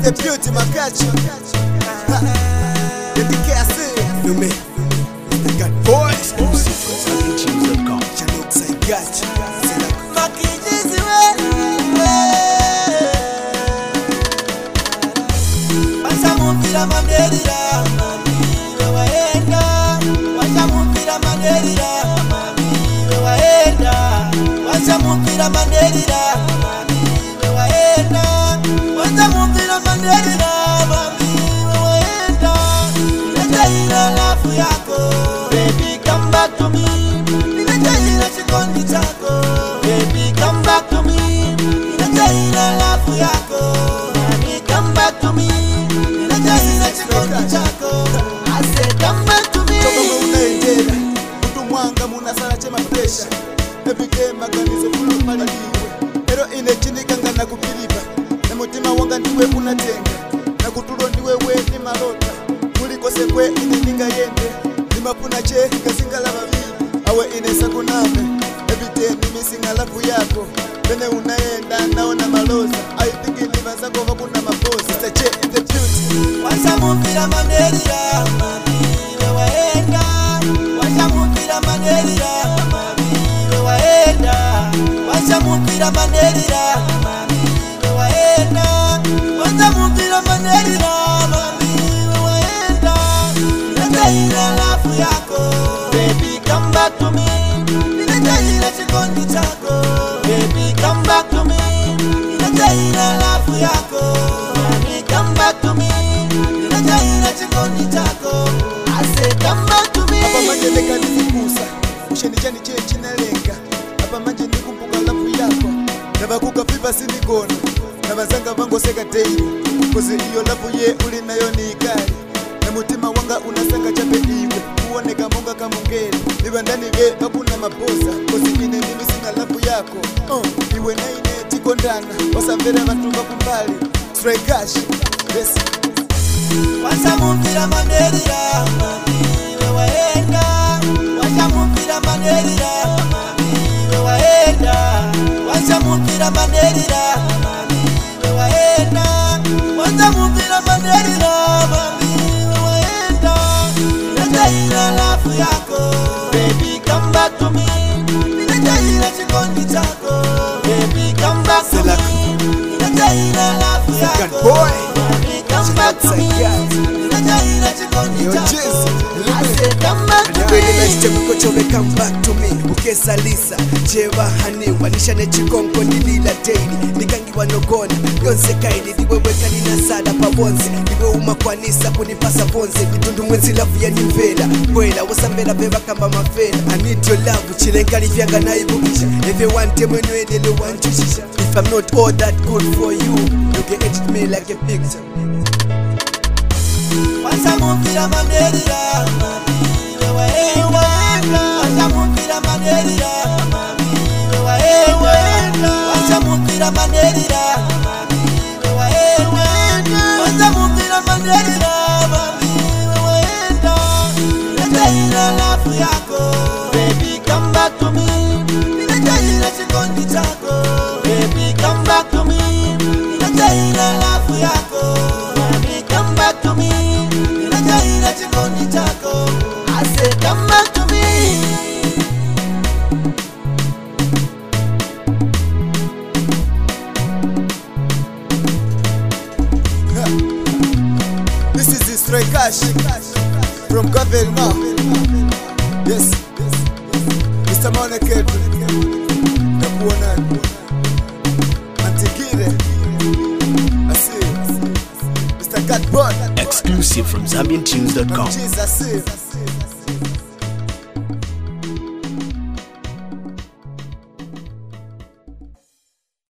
the beauty makachi. The KC, you me. The God boys. Exclusive from ZambianTunes.com. Channel Gachi. Makijizi we. Wasamupira manderira mamiwe waenda. Wasamupira manderira mamiwe waenda. Wasamupira manderira mamiwe waenda. Wasamupira manderira mamiwe waenda. Ninajaila lafu yako, baby come back to me. Ninajaila chikondi chako, baby come back to me. Ninajaila lafu yako, baby come back to me. Ninajaila chikondi chako, I said come back to me. Kama unaendela mtu mwanga munasala chema pressure everyday maganizo fulu maliliwe ero ine chini kanga na kupilipa na mutima wanga ndiwe unatenga na kutulo ndiwe we ni malota kuliko sekwe ine ninga yende ni mapuna che kasingala babili awe ine sakuname everyday mimi singalafu yako bene unaenda naona maloza I think ni mazako vakuna mapoza Mr. Che in the beauty Wasamupira manderira mamiwe waenda. Wasamupira manderira mamiwe waenda. Wasamupira manderira mamiwe waenda. Wasamupira manderira mamiwe waenda. Ninajaila lafu yako, baby come back to me. Ninajaila chikondi chako, baby come back to me. Ninajaila lafu yako, baby come back to me. Ninajaila chikondi chako, I say come back to me. Hapa manje nekanizikusa ushenichani che chinalenga hapa manje nikumbuka lafu yako navakuka fiva sinigona navazanga vangoseka daily kozi iyo lafu ye uli nayo ni ikali na mutima wanga unasanga chape iwe kuoneka monga kamungeli niva ndani ve vakuna maboza kozi ine mimi sina lafu yako iwe naine tikondana wasambera vantu vakumbali Stray Cash yes Wasamupira manderira mamiwe waenda. Wasamupira manderira mamiwe waenda. Wasamupira manderira mamiwe waenda. Wasamupira manderira mamiwe waenda. Ninajaila lafu yako, baby come back to me. Ninajaila chikondi chako, baby come back to me. Ninajaila lafu yako, baby come back to me. Ninajaila chikondi chako, I say come back to me. Chove come back to me ukesa lisa cheva hani wanishane chikonko nilila daily nikangiwa nogona yonse kaini diwe wekali na sada pabonze diwe umakwanisa kunipasa bonze vitundu mwenzi lafu ya nimvela kwela wasambela beba kamba mafela I need your love chilenkali vyanga na ibukisha if wante mwenwede le wanchushisha if I'm not all that good for you you can edit me like a picture. Wasamupira manderira mamiwe waenda. Wasamupira manderira mamiwe waenda. Wasamupira manderira mamiwe waenda. Wasamupira manderira mamiwe waenda. Ninajaila lafu yako, baby come back to me. Ninajaila chikondi chako, baby come back to me. Ninajaila lafu yako, baby come back to me. Ninajaila chikondi chako, I say come back to me. This is the Stray Cash from Gavelna. Yes, Mr. Moneke, Nabuona, Antigire. I see, Mr. Godbot. Exclusive from ZambianTunes.com. Jesus, I see.